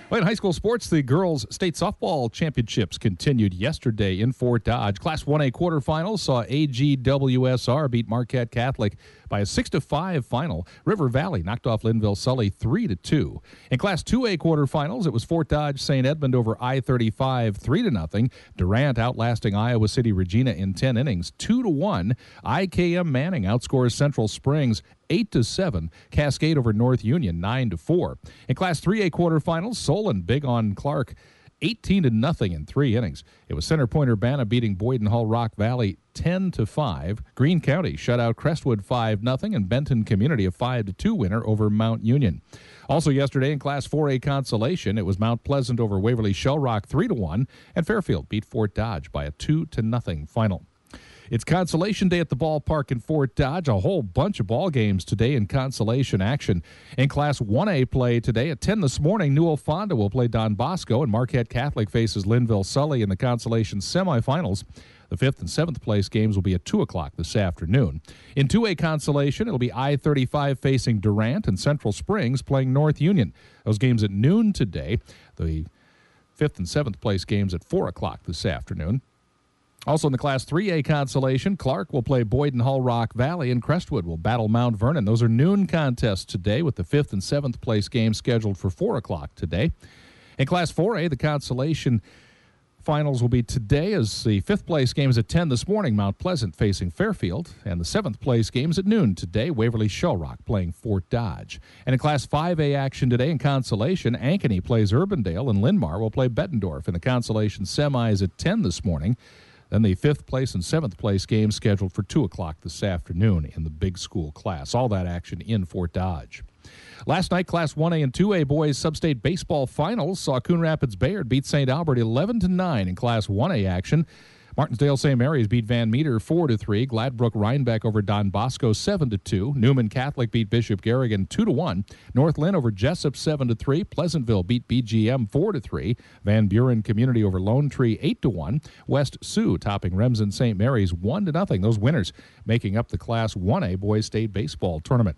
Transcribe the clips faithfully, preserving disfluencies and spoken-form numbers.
Well, in high school sports, the girls' state softball championships continued yesterday in Fort Dodge. Class one A quarterfinals saw A G W S R beat Marquette Catholic by a six to five final. River Valley knocked off Linville Sully three to two. In Class two A quarterfinals, it was Fort Dodge Saint Edmund over I thirty-five three to nothing. Durant outlasting Iowa City Regina in ten innings two to one. I K M Manning outscores Central Springs eight to seven. Cascade over North Union nine to four. In Class three A quarterfinals, Solon big on Clark eighteen to nothing in three innings. It was Center Point Urbana beating Boyden Hull Rock Valley ten to five. Greene County shut out Crestwood five nothing, and Benton Community a five to two winner over Mount Union. Also yesterday in Class four A consolation, it was Mount Pleasant over Waverly Shell Rock three to one, and Fairfield beat Fort Dodge by a two to nothing final. It's Consolation Day at the ballpark in Fort Dodge. A whole bunch of ball games today in consolation action. In Class one A play today at ten this morning, Newell Fonda will play Don Bosco, and Marquette Catholic faces Linville Sully in the consolation semifinals. The fifth and seventh place games will be at two o'clock this afternoon. In two A consolation, it'll be I thirty-five facing Durant and Central Springs playing North Union. Those games at noon today. The fifth and seventh place games at four o'clock this afternoon. Also in the Class three A consolation, Clark will play Boyden Hull Rock Valley, and Crestwood will battle Mount Vernon. Those are noon contests today, with the fifth and seventh place games scheduled for four o'clock today. In Class four A, the consolation finals will be today, as the fifth place game is at ten this morning, Mount Pleasant facing Fairfield, and the seventh place game is at noon today, Waverly Shell Rock playing Fort Dodge. And in Class five A action today in consolation, Ankeny plays Urbandale, and Linmar will play Bettendorf in the consolation semis at ten this morning. Then the fifth place and seventh place games scheduled for two o'clock this afternoon in the big school class. All that action in Fort Dodge. Last night, Class one A and two A boys sub-state baseball finals saw Coon Rapids Bayard beat Saint Albert eleven to nine in Class one A action. Martinsdale Saint Mary's beat Van Meter four to three. Gladbrook Rhinebeck over Don Bosco seven to two. Newman Catholic beat Bishop Garrigan two to one. North Lynn over Jessup seven to three. Pleasantville beat B G M four to three. Van Buren Community over Lone Tree eight to one. West Sioux topping Remsen Saint Mary's one to nothing. Those winners making up the Class one A boys state baseball tournament.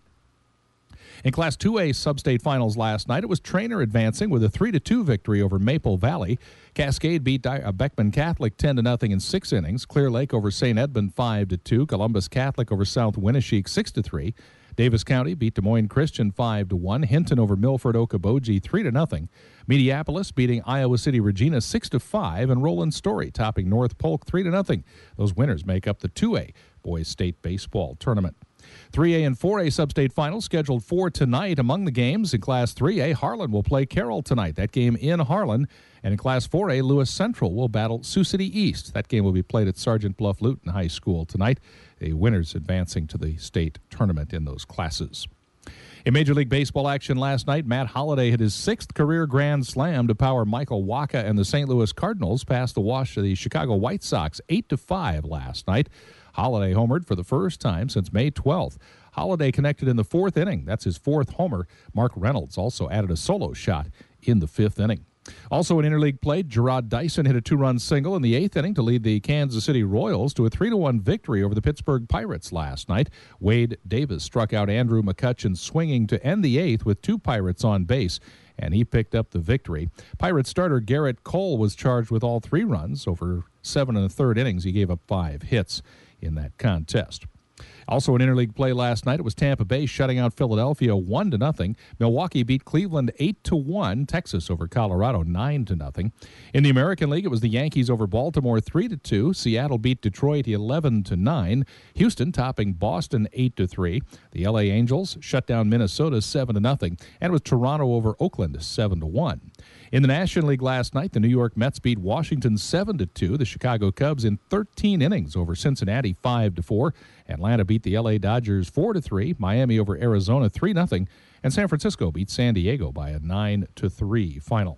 In Class two A sub-state finals last night, it was Trainer advancing with a three to two victory over Maple Valley. Cascade beat Beckman Catholic ten to nothing in six innings. Clear Lake over Saint Edmund five to two. Columbus Catholic over South Winneshiek six to three. Davis County beat Des Moines Christian five to one. Hinton over Milford Okoboji three to nothing. Mediapolis beating Iowa City Regina six to five, and Roland Story topping North Polk three to nothing. Those winners make up the two A boys state baseball tournament. three A and four A sub-state finals scheduled for tonight. Among the games in Class three A, Harlan will play Carroll tonight. That game in Harlan. And in Class four A, Lewis Central will battle Sioux City East. That game will be played at Sergeant Bluff Luton High School tonight. The winners advancing to the state tournament in those classes. In Major League Baseball action last night, Matt Holliday hit his sixth career grand slam to power Michael Wacha and the Saint Louis Cardinals past the wash of the Chicago White Sox eight to five last night. Holliday homered for the first time since May twelfth. Holliday connected in the fourth inning. That's his fourth homer. Mark Reynolds also added a solo shot in the fifth inning. Also in interleague play, Gerard Dyson hit a two-run single in the eighth inning to lead the Kansas City Royals to a three to one victory over the Pittsburgh Pirates last night. Wade Davis struck out Andrew McCutcheon swinging to end the eighth with two Pirates on base, and he picked up the victory. Pirates starter Garrett Cole was charged with all three runs. Over seven and a third innings, he gave up five hits in that contest. Also in interleague play last night, it was Tampa Bay shutting out Philadelphia one to nothing. Milwaukee beat Cleveland eight to one. Texas over Colorado nine to nothing. In the American League, it was the Yankees over Baltimore three to two. Seattle beat Detroit eleven to nine. Houston topping Boston eight to three. The L A Angels shut down Minnesota seven to nothing, and it was Toronto over Oakland seven to one. In the National League last night, the New York Mets beat Washington seven to two. The Chicago Cubs in thirteen innings over Cincinnati five to four. Atlanta beat the L A Dodgers four to three. Miami over Arizona three nothing. And San Francisco beat San Diego by a nine to three final.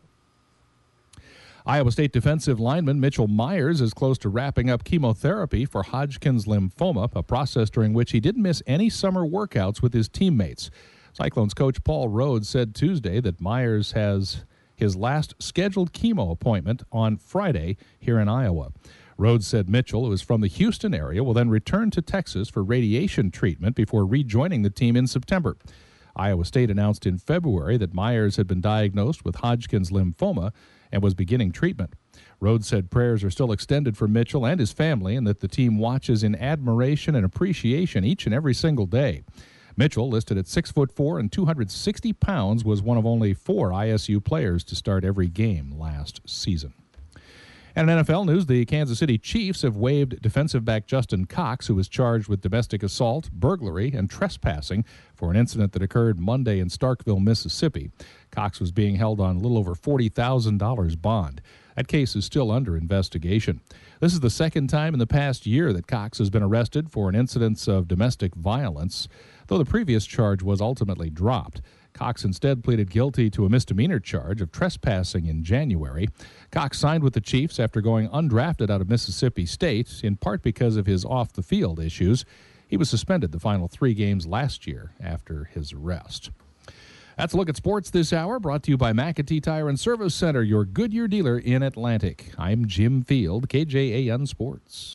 Iowa State defensive lineman Mitchell Myers is close to wrapping up chemotherapy for Hodgkin's lymphoma, a process during which he didn't miss any summer workouts with his teammates. Cyclones coach Paul Rhodes said Tuesday that Myers has his last scheduled chemo appointment on Friday here in Iowa. Rhodes said Mitchell, who is from the Houston area, will then return to Texas for radiation treatment before rejoining the team in September. Iowa State announced in February that Myers had been diagnosed with Hodgkin's lymphoma and was beginning treatment. Rhodes said prayers are still extended for Mitchell and his family and that the team watches in admiration and appreciation each and every single day. Mitchell, listed at six foot four and two hundred sixty pounds, was one of only four I S U players to start every game last season. And in N F L news, the Kansas City Chiefs have waived defensive back Justin Cox, who was charged with domestic assault, burglary, and trespassing for an incident that occurred Monday in Starkville, Mississippi. Cox was being held on a little over forty thousand dollars bond. That case is still under investigation. This is the second time in the past year that Cox has been arrested for an incident of domestic violence, though the previous charge was ultimately dropped. Cox instead pleaded guilty to a misdemeanor charge of trespassing in January. Cox signed with the Chiefs after going undrafted out of Mississippi State, in part because of his off-the-field issues. He was suspended the final three games last year after his arrest. That's a look at sports this hour, brought to you by McAtee Tire and Service Center, your Goodyear dealer in Atlantic. I'm Jim Field, K J A N Sports.